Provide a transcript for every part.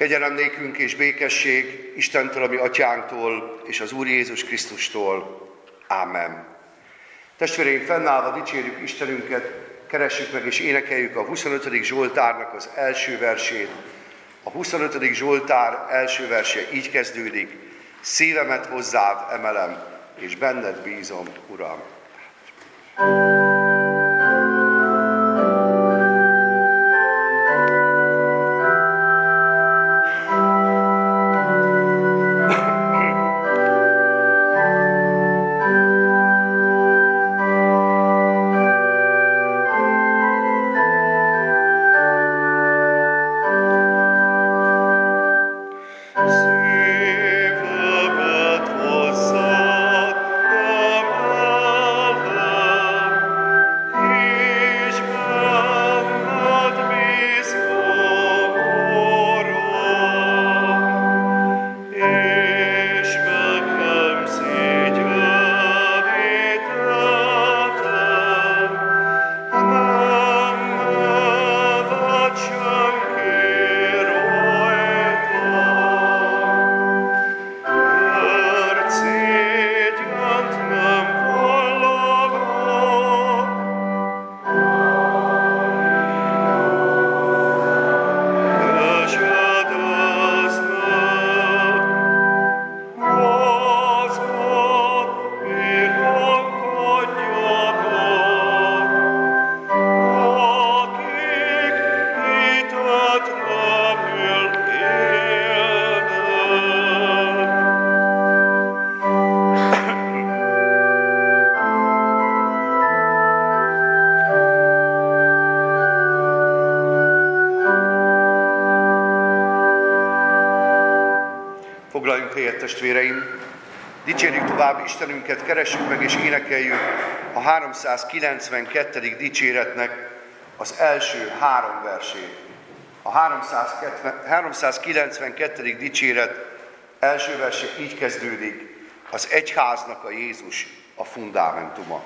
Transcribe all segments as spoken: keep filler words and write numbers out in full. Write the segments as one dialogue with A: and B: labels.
A: Kegyelem nékünk és békesség Istentől, a mi atyánktól, és az Úr Jézus Krisztustól. Ámen. Testvéreim, fennállva dicsérjük Istenünket, keressük meg és énekeljük a huszonötödik Zsoltárnak az első versét. A huszonötödik Zsoltár első verse így kezdődik: szívemet hozzád emelem, és benned bízom, Uram. Foglaljunk helyet, testvéreim! Dicsérjük tovább Istenünket, keressük meg és énekeljük a háromszázkilencvenkettedik dicséretnek az első három versét. A háromszázkilencvenkettedik dicséret első verse így kezdődik: az egyháznak a Jézus a fundamentuma.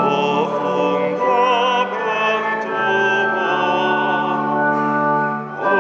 B: Oh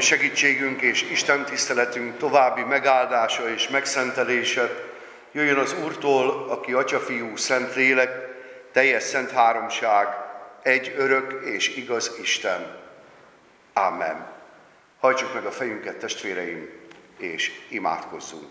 A: segítségünk és Isten tiszteletünk további megáldása és megszentelése jöjjön az Úrtól, aki Atya, Fiú, Szentlélek, teljes szent háromság, egy örök és igaz Isten. Ámen. Hajtsuk meg a fejünket, testvéreim, és imádkozzunk.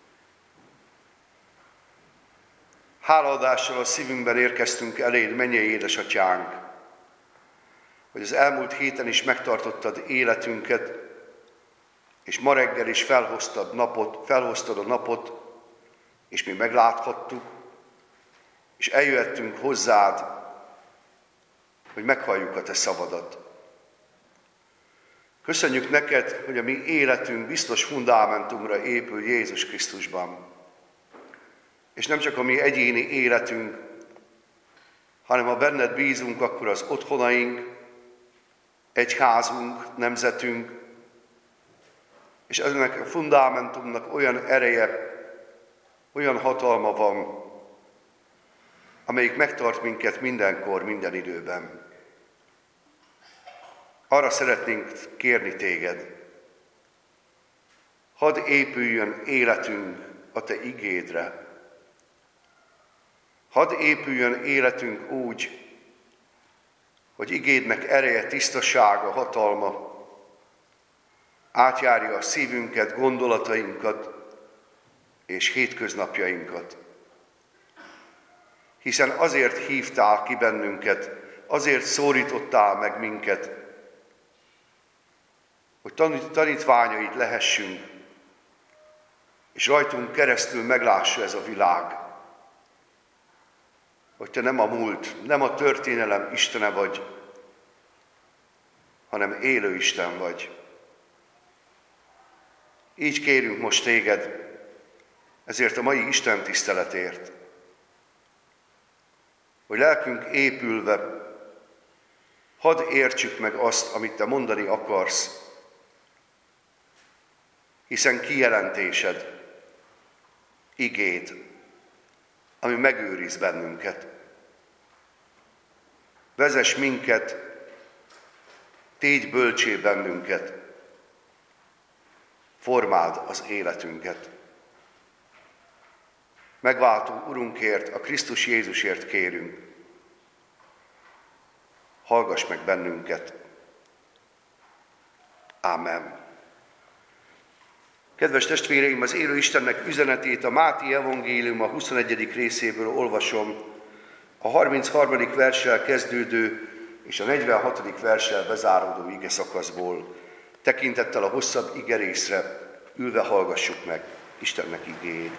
A: Hálaadással a szívünkben érkeztünk eléd, mennyei édesatyánk, hogy az elmúlt héten is megtartottad életünket, és ma reggel is felhoztad, napot, felhoztad a napot, és mi megláthattuk, és eljöhettünk hozzád, hogy meghalljuk a te szavadat. Köszönjük neked, hogy a mi életünk biztos fundamentumra épül Jézus Krisztusban. És nem csak a mi egyéni életünk, hanem ha benned bízunk, akkor az otthonaink, egyházunk, nemzetünk, és ennek a fundamentumnak olyan ereje, olyan hatalma van, amelyik megtart minket mindenkor, minden időben. Arra szeretnénk kérni téged, hadd épüljön életünk a te igédre. Hadd épüljön életünk úgy, hogy igédnek ereje, tisztasága, hatalma átjárja a szívünket, gondolatainkat és hétköznapjainkat. Hiszen azért hívtál ki bennünket, azért szólítottál meg minket, hogy tanítványaid lehessünk, és rajtunk keresztül meglássa ez a világ, hogy te nem a múlt, nem a történelem Istene vagy, hanem élő Isten vagy. Így kérünk most téged, ezért a mai Isten tiszteletért, hogy lelkünk épülve, hadd értsük meg azt, amit te mondani akarsz, hiszen kijelentésed, igéd, ami megőriz bennünket. Vezess minket, tégy bölcsé bennünket, formáld az életünket. Megváltó Urunkért, a Krisztus Jézusért kérünk. Hallgass meg bennünket. Ámen. Kedves testvéreim, az élő Istennek üzenetét a Máté evangélium a huszonegyedik részéből olvasom, a harmincharmadik verssel kezdődő és a negyvenhatodik verssel bezáródó ige szakaszból. Tekintettel a hosszabb igerészre, ülve hallgassuk meg Istennek igéjét.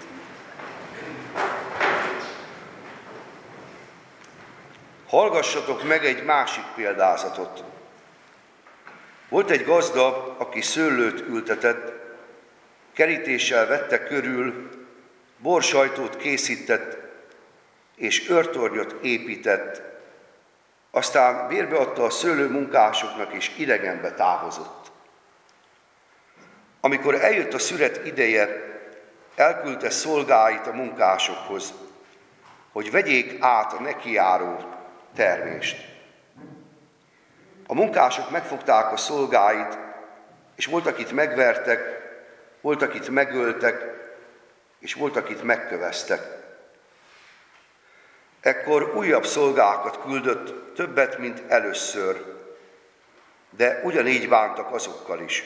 A: Hallgassatok meg egy másik példázatot. Volt egy gazda, aki szőlőt ültetett, kerítéssel vette körül, borsajtót készített, és őrtornyot épített, aztán bérbeadta a szőlőmunkásoknak, és idegenbe távozott. Amikor eljött a szüret ideje, elküldte szolgáit a munkásokhoz, hogy vegyék át a nekijáró termést. A munkások megfogták a szolgáit, és volt, akit megvertek, volt, akit megöltek, és volt, akit megköveztek. Ekkor újabb szolgákat küldött, többet, mint először, de ugyanígy bántak azokkal is.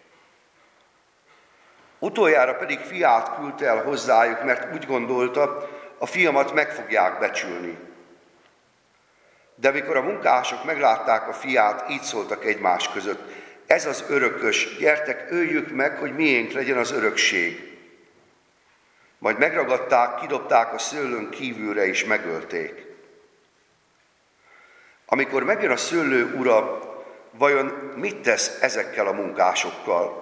A: Utoljára pedig fiát küldte el hozzájuk, mert úgy gondolta, a fiamat meg fogják becsülni. De mikor a munkások meglátták a fiát, így szóltak egymás között: ez az örökös, gyertek, öljük meg, hogy miénk legyen az örökség. Majd megragadták, kidobták a szőlőn kívülre, és megölték. Amikor megjön a szőlő ura, vajon mit tesz ezekkel a munkásokkal?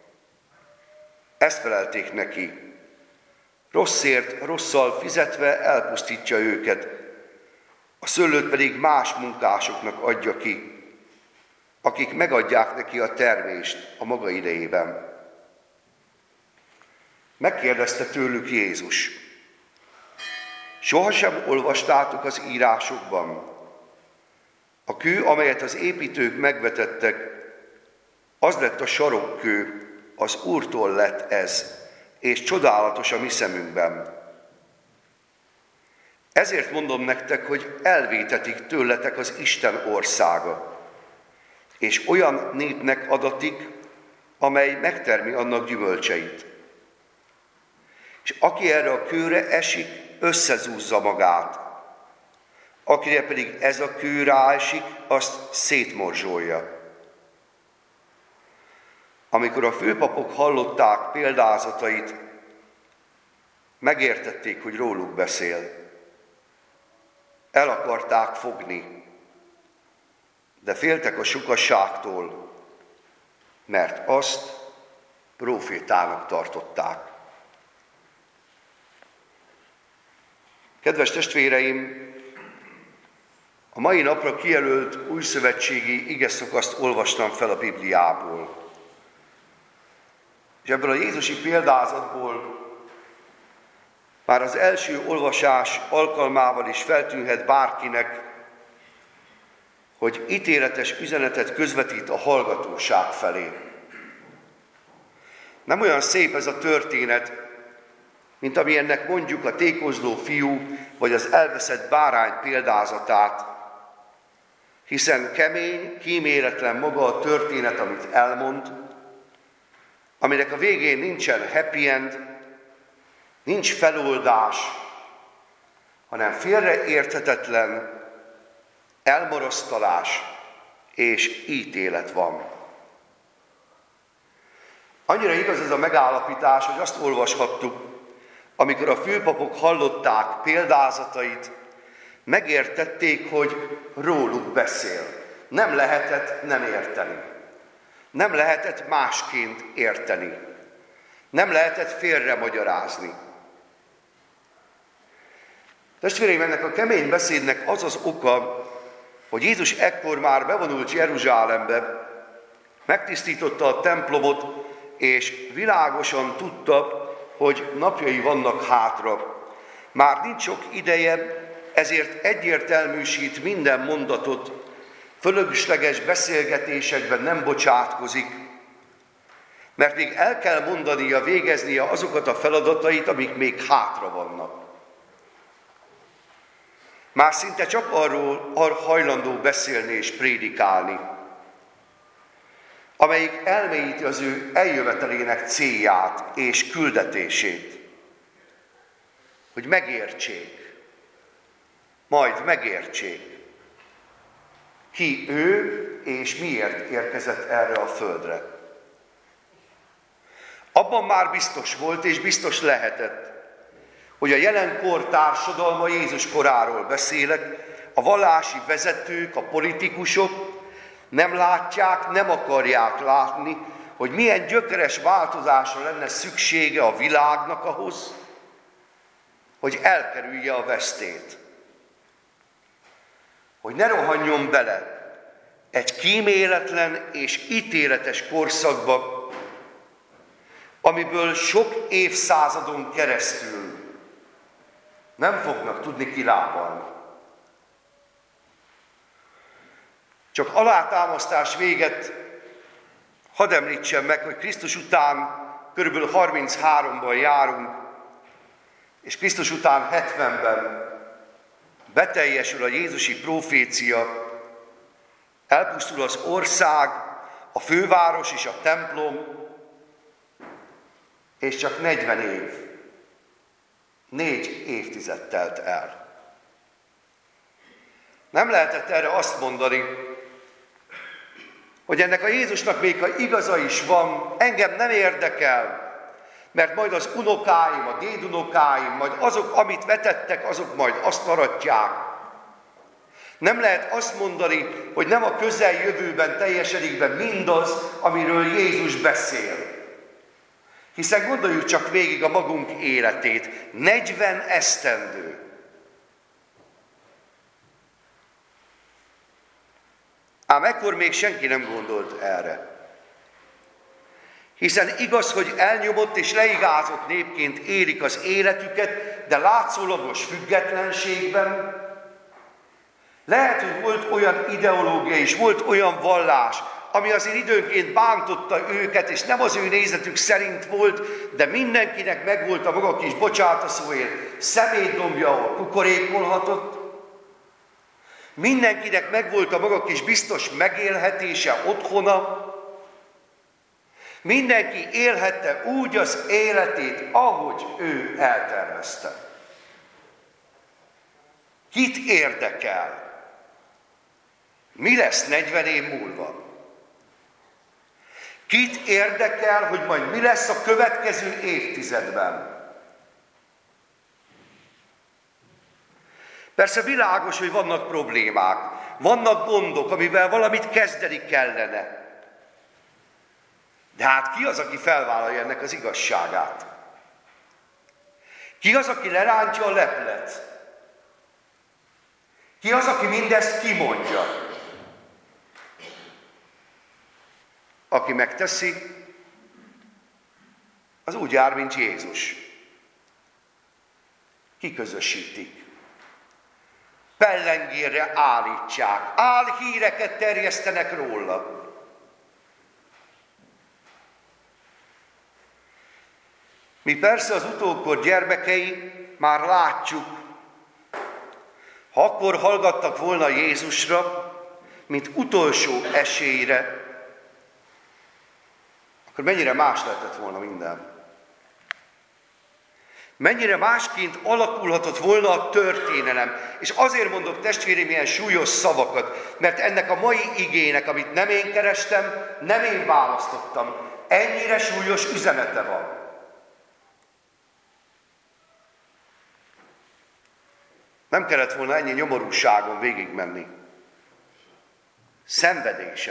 A: Ezt felelték neki: rosszért rosszal fizetve elpusztítja őket, a szőlőt pedig más munkásoknak adja ki, akik megadják neki a termést a maga idejében. Megkérdezte tőlük Jézus: sohasem olvastátok az írásokban? A kő, amelyet az építők megvetettek, Az lett a sarokkő, az Úrtól lett ez, és csodálatos a mi szemünkben. Ezért mondom nektek, hogy elvétetik tőletek az Isten országa, és olyan népnek adatik, amely megtermi annak gyümölcseit. És aki erre a kőre esik, összezúzza magát. Akire pedig ez a kő ráesik, azt szétmorzsolja. Amikor a főpapok hallották példázatait, megértették, hogy róluk beszél. El akarták fogni, de féltek a sokasságtól, mert azt prófétának tartották. Kedves testvéreim, a mai napra kijelölt újszövetségi igeszakaszt olvastam fel a Bibliából. És ebből a jézusi példázatból már az első olvasás alkalmával is feltűnhet bárkinek, hogy ítéletes üzenetet közvetít a hallgatóság felé. Nem olyan szép ez a történet, mint amilyennek mondjuk a tékozló fiú vagy az elveszett bárány példázatát, hiszen kemény, kíméletlen maga a történet, amit elmond, aminek a végén nincsen happy end, nincs feloldás, hanem félreérthetetlen elmarasztalás és ítélet van. Annyira igaz ez a megállapítás, hogy azt olvashattuk, amikor a főpapok hallották példázatait, megértették, hogy róluk beszél. Nem lehetett nem érteni. Nem lehetett másként érteni. Nem lehetett félre magyarázni. Testvéreim, ennek a kemény beszédnek az az oka, hogy Jézus ekkor már bevonult Jeruzsálembe, megtisztította a templomot, és világosan tudta, hogy napjai vannak hátra. Már nincs sok ideje, ezért egyértelműsít minden mondatot, fölösleges beszélgetésekben nem bocsátkozik, mert még el kell mondania, végeznie azokat a feladatait, amik még hátra vannak. Már szinte csak arról hajlandó beszélni és prédikálni, amelyik elmélyíti az ő eljövetelének célját és küldetését, hogy megértsék, majd megértsék, ki ő és miért érkezett erre a földre. Abban már biztos volt és biztos lehetett, hogy a jelenkor társadalma, Jézus koráról beszélek, a vallási vezetők, a politikusok nem látják, nem akarják látni, hogy milyen gyökeres változásra lenne szüksége a világnak ahhoz, hogy elkerülje a vesztét. Hogy ne rohanjon bele egy kíméletlen és ítéletes korszakba, amiből sok évszázadon keresztül nem fognak tudni kilábalni. Csak alátámasztás véget hadd említsem meg, hogy Krisztus után körülbelül harmincháromban járunk, és Krisztus után hetvenben beteljesül a jézusi profécia, elpusztul az ország, a főváros és a templom, és csak negyven év, négy évtized telt el. Nem lehetett erre azt mondani, hogy ennek a Jézusnak még ha igaza is van, engem nem érdekel, mert majd az unokáim, a dédunokáim, majd azok, amit vetettek, azok majd azt aratják. Nem lehet azt mondani, hogy nem a közeljövőben teljesedik be mindaz, amiről Jézus beszél. Hiszen gondoljuk csak végig a magunk életét. negyven esztendő. Ám ekkor még senki nem gondolt erre. Hiszen igaz, hogy elnyomott és leigázott népként élik az életüket, de látszólagos függetlenségben. Lehet, hogy volt olyan ideológia és volt olyan vallás, ami azért időnként bántotta őket, és nem az ő nézetük szerint volt, de mindenkinek megvolt a maga kis bocsátaszóért szemétdombja, ahol kukorékolhatott. Mindenkinek megvolt a maga kis biztos megélhetése, otthona. Mindenki élhette úgy az életét, ahogy ő eltervezte. Kit érdekel? Mi lesz negyven év múlva? Kit érdekel, hogy majd mi lesz a következő évtizedben? Persze világos, hogy vannak problémák, vannak gondok, amivel valamit kezdeni kellene. De hát ki az, aki felvállalja ennek az igazságát? Ki az, aki lerántja a leplet? Ki az, aki mindezt kimondja? Aki megteszi, az úgy jár, mint Jézus. Kiközösítik. Pellengérre állítsák. Álhíreket terjesztenek róla. Mi persze az utókor gyermekei már látjuk, ha akkor hallgattak volna Jézusra, mint utolsó esélyre, akkor mennyire más lehetett volna minden. Mennyire másként alakulhatott volna a történelem. És azért mondok, testvéreim, ilyen súlyos szavakat, mert ennek a mai igének, amit nem én kerestem, nem én választottam, ennyire súlyos üzenete van. Nem kellett volna ennyi nyomorúságon végigmenni. Szenvedése.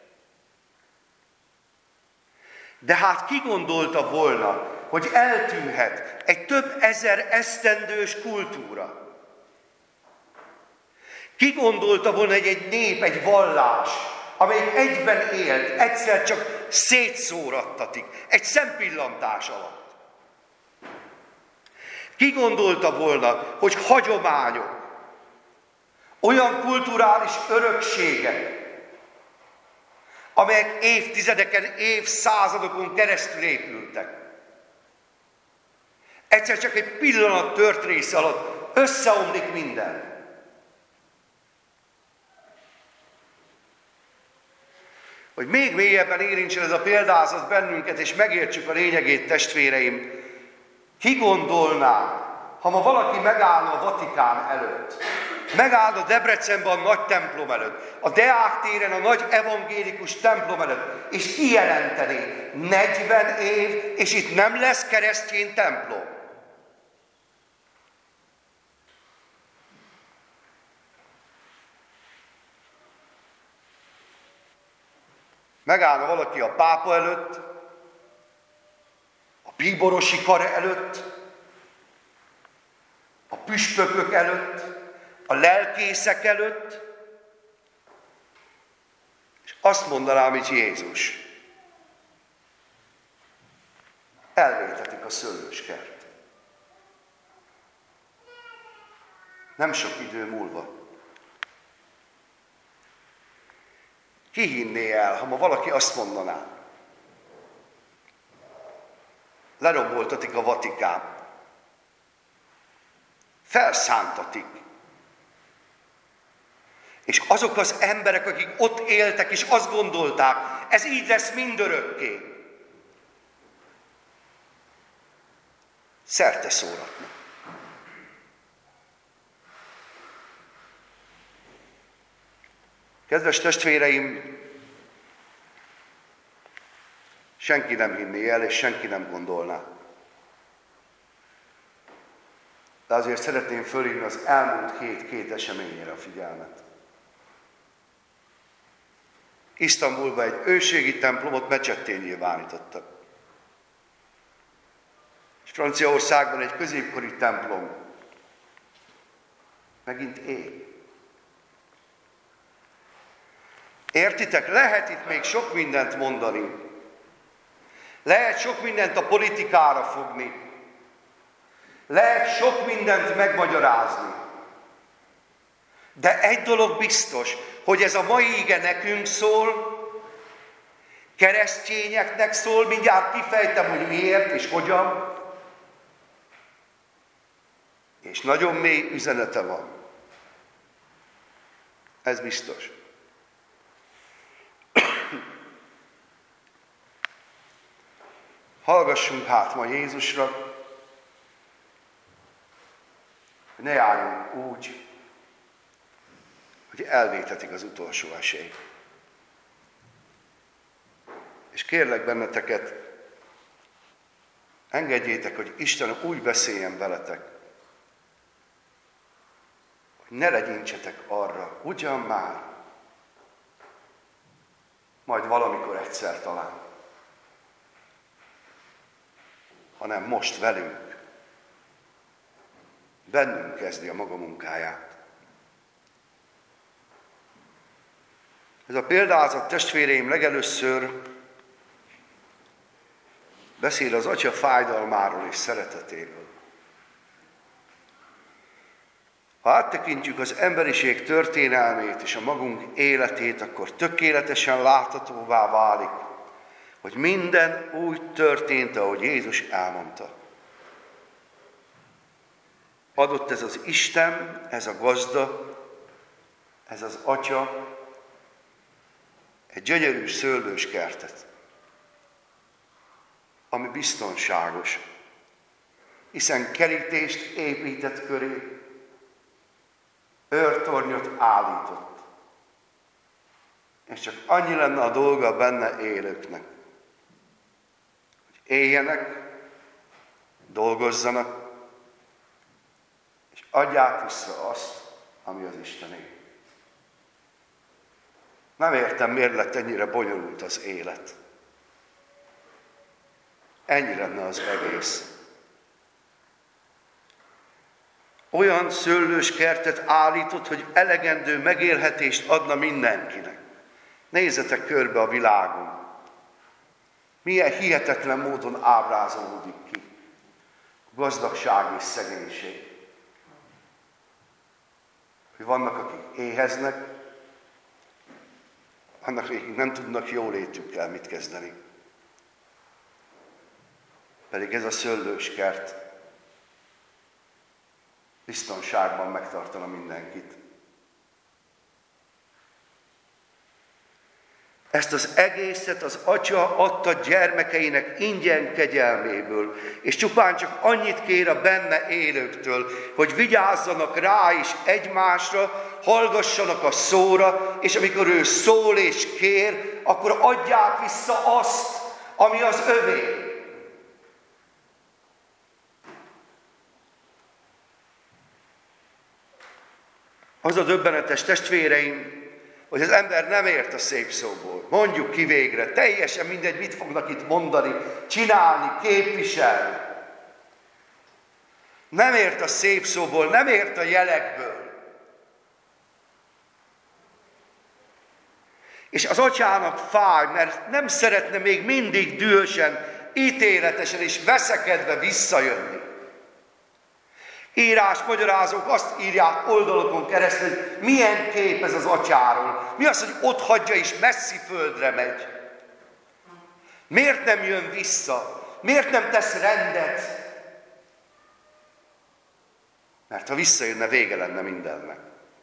A: De hát ki gondolta volna, hogy eltűnhet egy több ezer esztendős kultúra? Ki gondolta volna, hogy egy nép, egy vallás, amelyik egyben élt, egyszer csak szétszórattatik, egy szempillantás alatt? Ki gondolta volna, hogy hagyományok, olyan kulturális örökségek, amelyek évtizedeken, évszázadokon keresztül épültek, egyszer csak egy pillanat tört része alatt összeomlik minden. Hogy még mélyebben érintsen ez a példázat bennünket, és megértsük a lényegét, testvéreim, ki gondolná, ha ma valaki megállna a Vatikán előtt, megállna Debrecenben a nagy templom előtt, a Deák téren a nagy evangélikus templom előtt, és kijelentené, negyven év, és itt nem lesz keresztény templom. Megállna valaki a pápa előtt, a bíborosi kar előtt, a püspökök előtt, a lelkészek előtt, és azt mondanám, hogy Jézus. Elvétetik a szőlőskert. Nem sok idő múlva. Ki hinné el, ha ma valaki azt mondaná? Leromboltatik a Vatikán. Felszántatik. És azok az emberek, akik ott éltek, és azt gondolták, ez így lesz mindörökké. Szerte szóratnak. Kedves testvéreim, senki nem hinné el, és senki nem gondolná. De azért szeretném fölhívni az elmúlt hét két eseményére a figyelmet. Isztambulban egy őségi templomot mecsetté nyilvánítottak. És Franciaországban egy középkori templom megint él. Értitek? Lehet itt még sok mindent mondani. Lehet sok mindent a politikára fogni. Lehet sok mindent megmagyarázni. De egy dolog biztos, hogy ez a mai ige nekünk szól, keresztényeknek szól, mindjárt kifejtem, hogy miért és hogyan, és nagyon mély üzenete van. Ez biztos. Hallgassunk hát ma Jézusra, hogy ne járjunk úgy, hogy elvétetik az utolsó esély. És kérlek benneteket, engedjétek, hogy Isten úgy beszéljen veletek, hogy ne legyintsetek arra, ugyan már, majd valamikor egyszer talán, hanem most velünk, bennünk kezdi a maga munkáját. Ez a példázat, testvéreim, legelőször beszél az Atya fájdalmáról és szeretetéről. Ha áttekintjük az emberiség történelmét és a magunk életét, akkor tökéletesen láthatóvá válik, hogy minden úgy történt, ahogy Jézus elmondta. Adott ez az Isten, ez a gazda, ez az Atya, egy gyönyörű szőlős kertet, ami biztonságos, hiszen kerítést épített köré, őrtornyot állított. És csak annyi lenne a dolga benne élőknek, hogy éljenek, dolgozzanak, és adják vissza azt, ami az Istené. Nem értem, miért lett ennyire bonyolult az élet. Ennyi lenne az egész. Olyan szőlős kertet állított, hogy elegendő megélhetést adna mindenkinek. Nézzetek körbe a világon. Milyen hihetetlen módon ábrázolódik ki a gazdagság és szegénység. Hogy vannak, akik éheznek, annak, akik nem tudnak jólétükkel mit kezdeni. Pedig ez a szőlős kert biztonságban megtartana mindenkit. Ezt az egészet az Atya adta gyermekeinek ingyen kegyelméből, és csupán csak annyit kér a benne élőktől, hogy vigyázzanak rá is egymásra, hallgassanak a szóra, és amikor ő szól és kér, akkor adják vissza azt, ami az övé. Az a döbbenetes, testvéreim, hogy az ember nem ért a szép szóból. Mondjuk ki végre, teljesen mindegy, mit fognak itt mondani, csinálni, képviselni. Nem ért a szép szóból, nem ért a jelekből. És az Atyának fáj, mert nem szeretne még mindig dühösen, ítéletesen és veszekedve visszajönni. Írásmagyarázók azt írják oldalokon keresztül, hogy milyen kép ez az Atyáról. Mi az, hogy ott hagyja és messzi földre megy? Miért nem jön vissza? Miért nem tesz rendet? Mert ha visszajönne, vége lenne mindennek.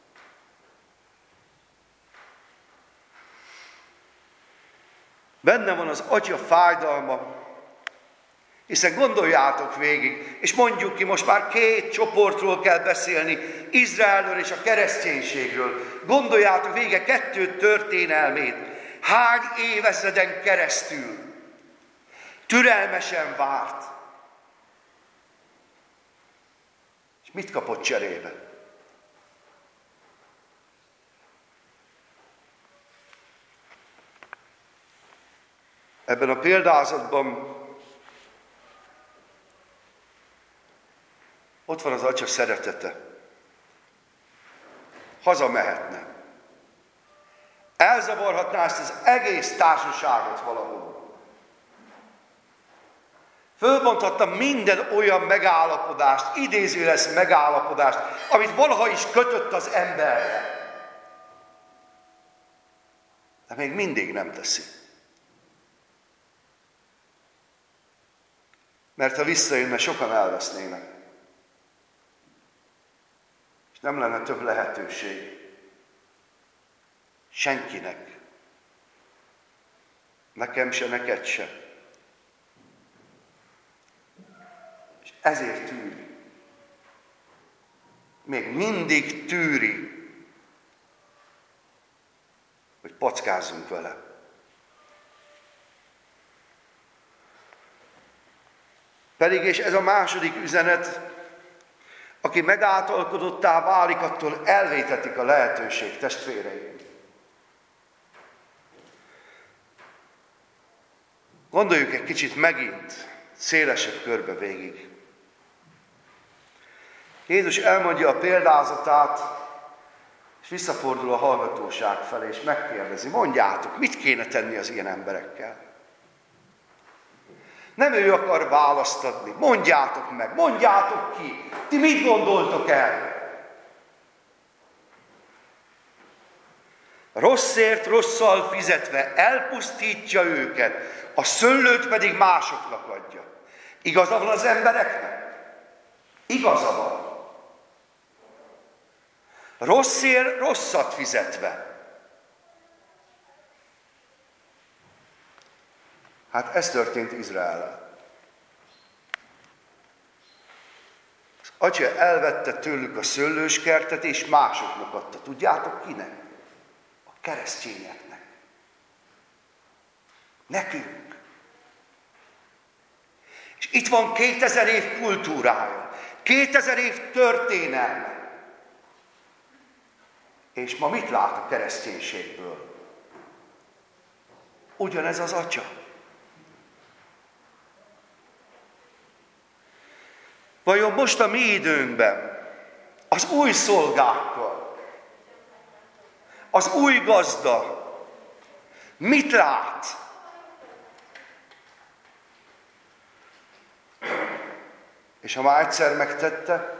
A: Benne van az Atya fájdalma, hiszen gondoljátok végig, és mondjuk ki, most már két csoportról kell beszélni, Izraelről és a kereszténységről. Gondoljátok végig kettő történelmét. Hány évezreden keresztül türelmesen várt. És mit kapott cserébe? Ebben a példázatban ott van az Atya szeretete. Hazamehetne. Elzavarhatná ezt az egész társaságot valahol. Fölbonthatta minden olyan megállapodást, idézőjeles megállapodást, amit valaha is kötött az emberre. De még mindig nem teszi. Mert ha visszajönne, sokan elvesznének. És nem lenne több lehetőség senkinek. Nekem se, neked se. És ezért tűri. Még mindig tűri, hogy packázzunk vele. Pedig, és ez a második üzenet, aki megáltalkodottá válik, attól elvétetik a lehetőség, testvéreim. Gondoljuk egy kicsit megint, szélesebb körbe végig. Jézus elmondja a példázatát, és visszafordul a hallgatóság felé, és megkérdezi, mondjátok, mit kéne tenni az ilyen emberekkel? Nem ő akar választ adni, mondjátok meg, mondjátok ki, ti mit gondoltok el? Rosszért rosszal fizetve elpusztítja őket, a szőlőt pedig másoknak adja. Igaza van az embereknek? Igaza van. Rosszért rosszat fizetve. Hát ez történt Izraellel. Az atya elvette tőlük a szőlőskertet, és másoknak adta. Tudjátok kinek? A keresztényeknek. Nekünk. És itt van kétezer év kultúrája, kétezer év történelme. És ma mit lát a kereszténységből? Ugyanez az atya. Vajon most a mi időnkben, az új szolgákkal, az új gazda mit lát? És ha már egyszer megtette,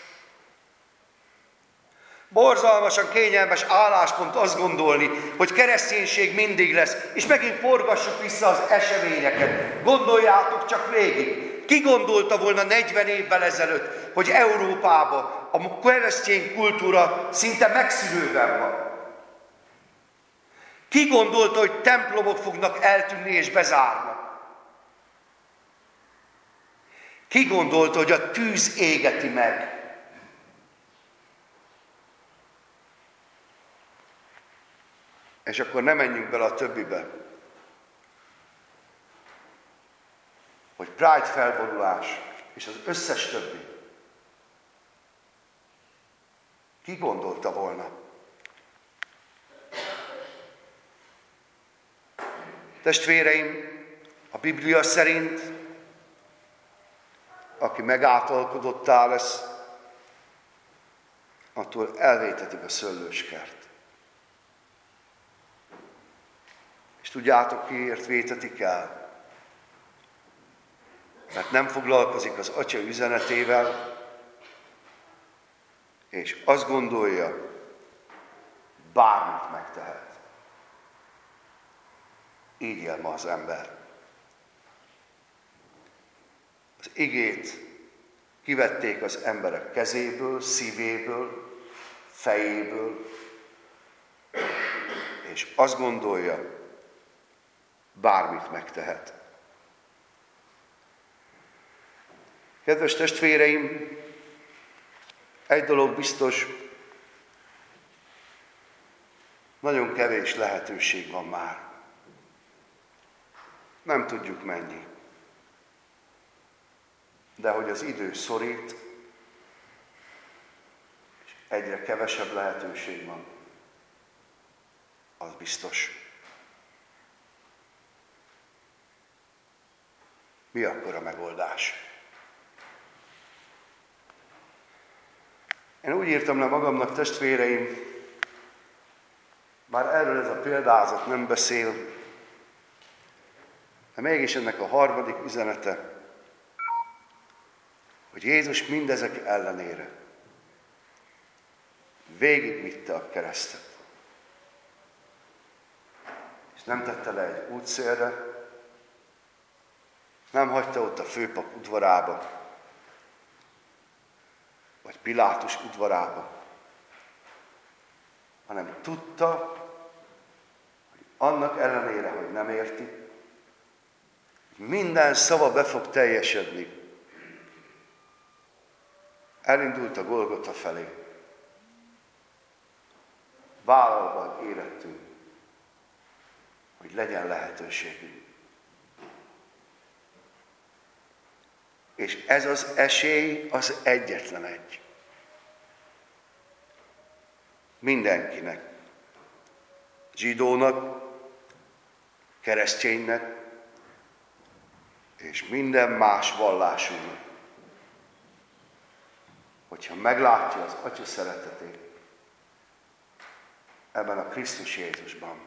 A: borzalmasan kényelmes álláspont azt gondolni, hogy kereszténység mindig lesz, és megint forgassuk vissza az eseményeket. Gondoljátok csak végig. Ki gondolta volna negyven évvel ezelőtt, hogy Európában a keresztény kultúra szinte megszűnőben van? Ki gondolta, hogy templomok fognak eltűnni és bezárnak? Ki gondolta, hogy a tűz égeti meg? És akkor nem menjünk bele a többibe. Hogy Pride felvonulás és az összes többi. Ki gondolta volna? Testvéreim, a Biblia szerint, aki megáltalkodottá lesz, attól elvétetik a szőlőskert. És tudjátok, kiért vétetik el? Mert nem foglalkozik az atya üzenetével, és azt gondolja, bármit megtehet. Így él ma az ember. Az igét kivették az emberek kezéből, szívéből, fejéből, és azt gondolja, bármit megtehet. Kedves testvéreim, egy dolog biztos, nagyon kevés lehetőség van már. Nem tudjuk mennyi. De hogy az idő szorít, és egyre kevesebb lehetőség van, az biztos. Mi akkor a megoldás? Én úgy írtam le magamnak, testvéreim, bár erről ez a példázat nem beszél, de mégis ennek a harmadik üzenete, hogy Jézus mindezek ellenére végigvitte a keresztet. És nem tette le egy útszélre, Nem hagyta ott a főpap udvarába, vagy Pilátus udvarába, hanem tudta, hogy annak ellenére, hogy nem érti, minden szava be fog teljesedni. Elindult a Golgota felé. Vállalva érettünk, hogy legyen lehetőségünk. És ez az esély az egyetlen egy. Mindenkinek. Zsidónak, kereszténynek, és minden más vallásúnak. Hogyha meglátja az Atya szeretetét ebben a Krisztus Jézusban.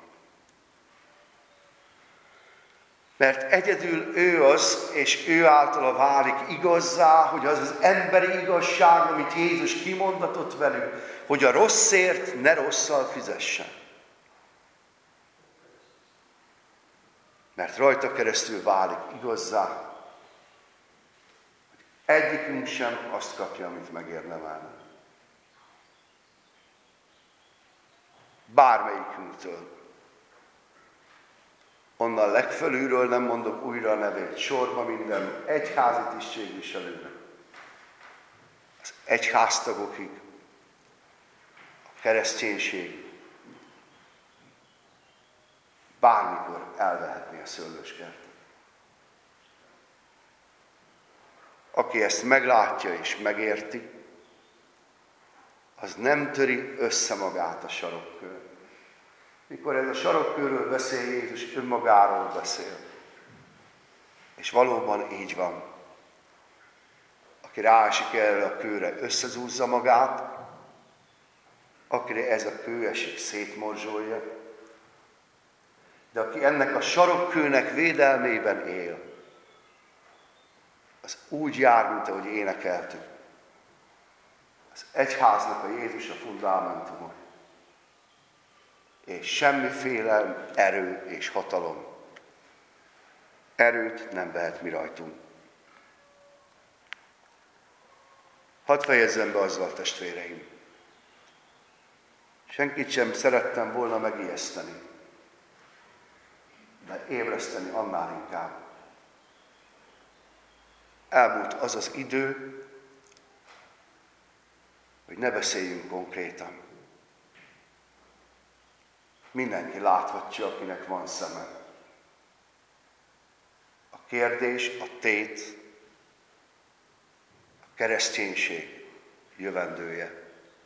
A: Mert egyedül ő az, és ő általa válik igazzá, hogy az az emberi igazság, amit Jézus kimondatott velünk, hogy a rosszért ne rosszal fizessen. Mert rajta keresztül válik igazzá, hogy egyikünk sem azt kapja, amit megérdemelne. Bármelyikünktől. Onnan legfelülről, nem mondok újra a nevét, sorba minden egyházi tisztségviselőnek, az egyháztagokig, a kereszténység bármikor elvehetné a szőlőskertet. Aki ezt meglátja és megérti, az nem töri össze magát a sarokkör. Mikor ez a sarokkörről beszél, Jézus önmagáról beszél. És valóban így van. Aki ráesik erre a kőre, összezúzza magát, akire ez a kő esik, szétmorzsolja. De aki ennek a sarokkőnek védelmében él, az úgy jár, mint ahogy énekeltük. Az egyháznak a Jézus a fundamentuma. És semmiféle erő és hatalom. Erőt nem vehet mi rajtunk. Hadd fejezzem be azzal, testvéreim. Senkit sem szerettem volna megijeszteni, de ébreszteni annál inkább. Elmúlt az az idő, hogy ne beszéljünk konkrétan. Mindenki láthatja, akinek van szeme. A kérdés, a tét, a kereszténység jövendője.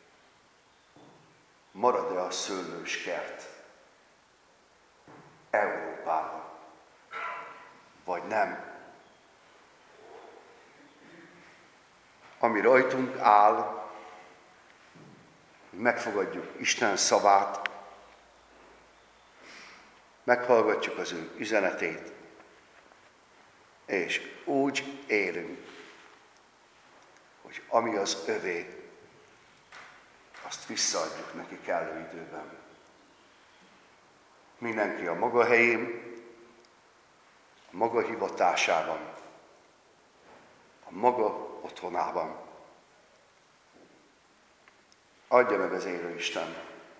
A: Marad-e a szőlős kert Európában, vagy nem? Ami rajtunk áll, hogy megfogadjuk Isten szavát, meghallgatjuk az ő üzenetét, és úgy élünk, hogy ami az övé, azt visszaadjuk neki kellő időben. Mindenki a maga helyén, a maga hivatásában, a maga otthonában. Adja meg az élő Isten.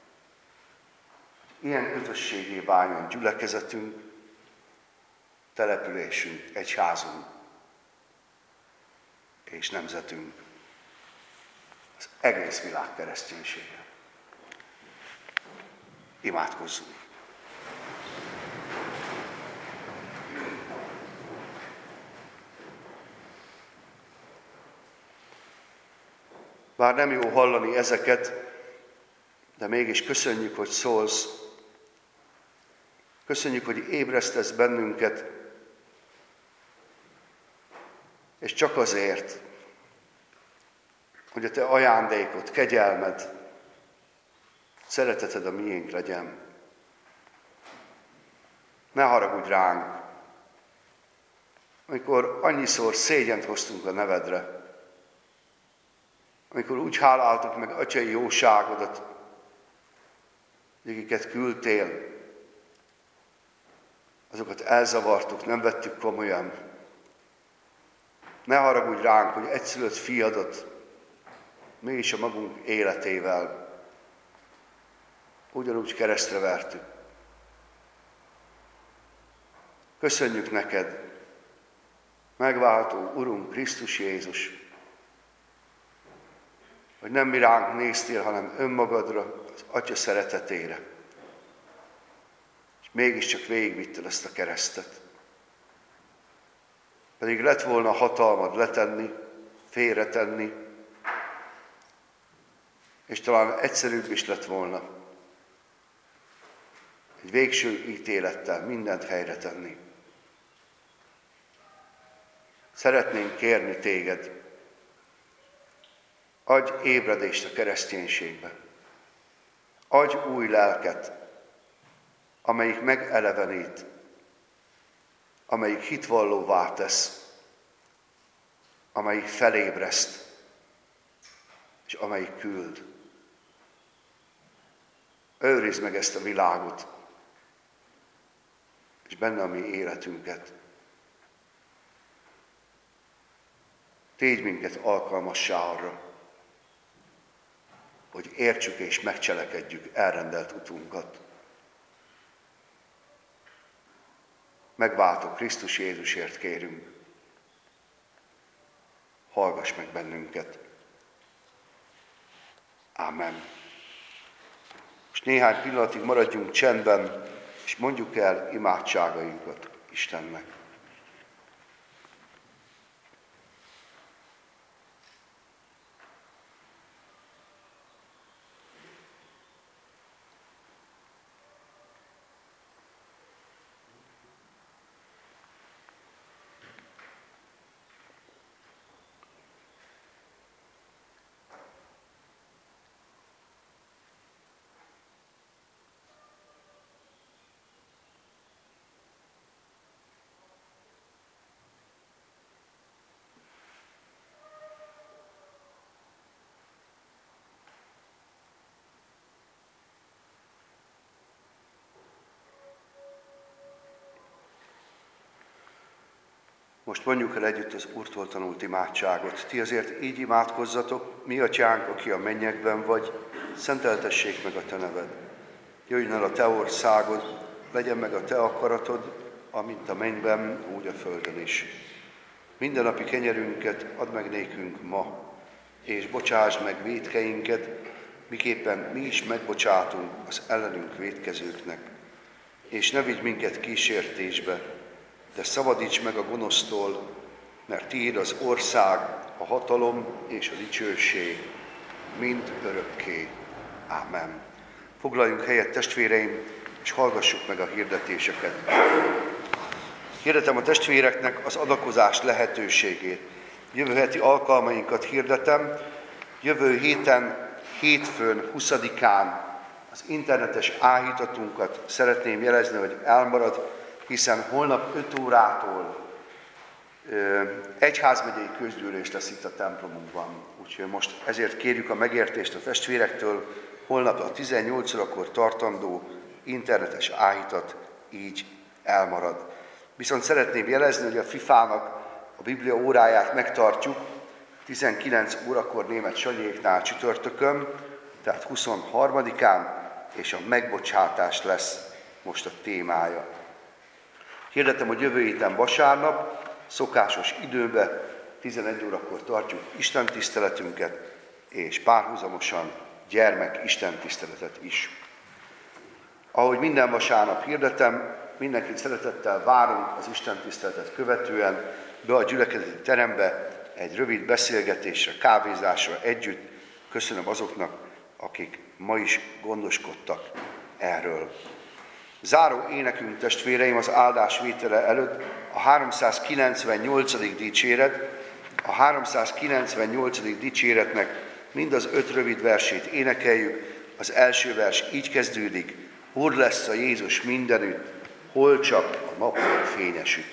A: Ilyen közösségé váljon gyülekezetünk, településünk, egyházunk és nemzetünk. Az egész világ kereszténysége. Imádkozzunk! Bár nem jó hallani ezeket, de mégis köszönjük, hogy szólsz. Köszönjük, hogy ébresztesz bennünket, és csak azért, hogy a te ajándékod, kegyelmed, szereteted a miénk legyen. Ne haragudj ránk, amikor annyiszor szégyent hoztunk a nevedre, amikor úgy háláltuk meg atyai jóságodat, akiket küldtél, azokat elzavartuk, nem vettük komolyan, Ne haragudj ránk, hogy egyszülött fiadat mi is a magunk életével ugyanúgy keresztre vertük. Köszönjük neked, megváltó Urunk Krisztus Jézus, hogy nem mi ránk néztél, hanem önmagadra, az Atya szeretetére. És mégiscsak végigvitted ezt a keresztet. Pedig lett volna hatalmad letenni, félretenni, és talán egyszerűbb is lett volna egy végső ítélettel mindent helyre tenni. Szeretnénk kérni téged, adj ébredést a kereszténységbe, adj új lelket, amelyik megelevenít, amelyik hitvallóvá tesz, amelyik felébreszt, és amelyik küld. Őrizd meg ezt a világot, és benne a mi életünket. Tégy minket alkalmassá arra, hogy értsük és megcselekedjük elrendelt utunkat. Megváltó Krisztus Jézusért kérünk, hallgass meg bennünket. Ámen. És néhány pillanatig maradjunk csendben, és mondjuk el imádságainkat Istennek. Most mondjuk el együtt az Úrtól tanult imádságot. Ti azért így imádkozzatok: mi atyánk, aki a mennyekben vagy, szenteltessék meg a te neved. Jöjjön el a te országod, legyen meg a te akaratod, amint a mennyben, úgy a földön is. Mindennapi kenyerünket add meg nékünk ma, és bocsásd meg vétkeinket, miképpen mi is megbocsátunk az ellenünk vétkezőknek. És ne vigy minket kísértésbe, de szabadíts meg a gonosztól, mert tiéd az ország, a hatalom és a dicsőség, mind örökké. Ámen. Foglaljunk helyet, testvéreim, és hallgassuk meg a hirdetéseket. Hirdetem a testvéreknek az adakozás lehetőségét. Jövő heti alkalmainkat hirdetem. Jövő héten, hétfőn, huszadikán az internetes áhítatunkat szeretném jelezni, hogy elmarad, hiszen holnap öt órától ö, egyházmegyei közgyűlés lesz itt a templomunkban. Úgyhogy most ezért kérjük a megértést a testvérektől, holnap a tizennyolc órakor tartandó internetes áhítat így elmarad. Viszont szeretném jelezni, hogy a fifának a Biblia óráját megtartjuk tizenkilenc órakor német Sanyéknál csütörtökön, tehát huszonharmadikán, és a megbocsátás lesz most a témája. Hirdetem, hogy jövő héten vasárnap, szokásos időben, tizenegy órakor tartjuk istentiszteletünket, és párhuzamosan gyermek istentiszteletet is. Ahogy minden vasárnap hirdetem, mindenkit szeretettel várunk az istentiszteletet követően be a gyülekezeti terembe egy rövid beszélgetésre, kávézásra együtt. Köszönöm azoknak, akik ma is gondoskodtak erről. Záró énekünk, testvéreim, az áldás vétele előtt a háromszázkilencvennyolcadik dicséret. A háromszázkilencvennyolcadik dicséretnek mind az öt rövid versét énekeljük. Az első vers így kezdődik: Úr lesz a Jézus mindenütt, hol csak a napnál fényesüt.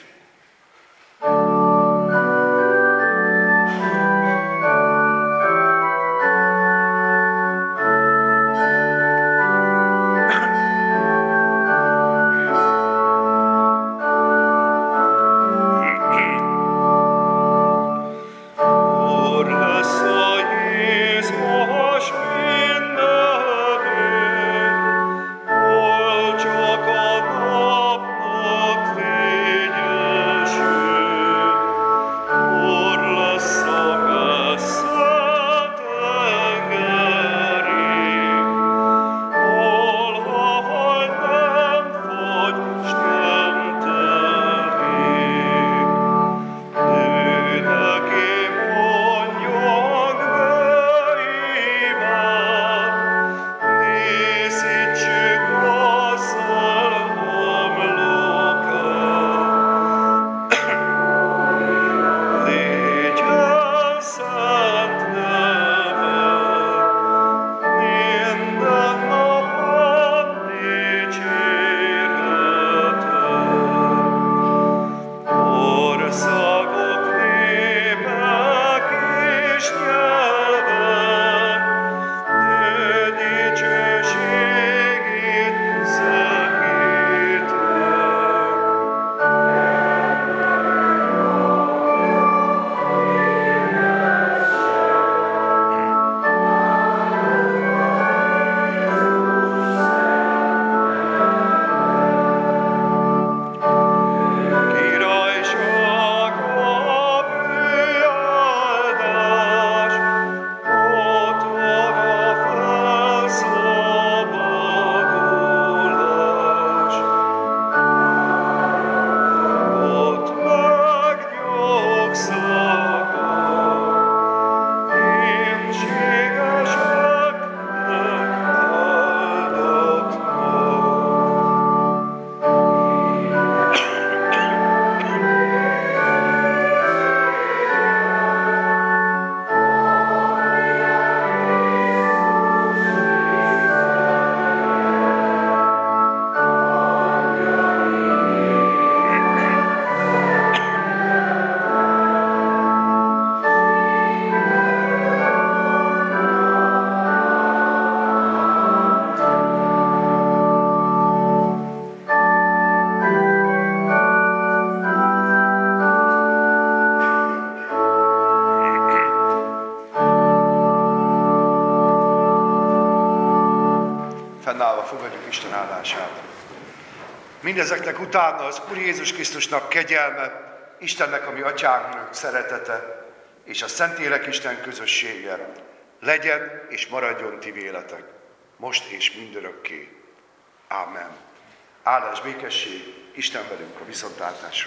A: áldását. Mindezeknek utána az Úr Jézus Krisztusnak kegyelme, Istennek, a mi atyánknak szeretete, és a Szentlélek Isten közössége legyen és maradjon ti véletek, most és mindörökké. Ámen. Áldás, békesség, Isten velünk a viszontlátásra.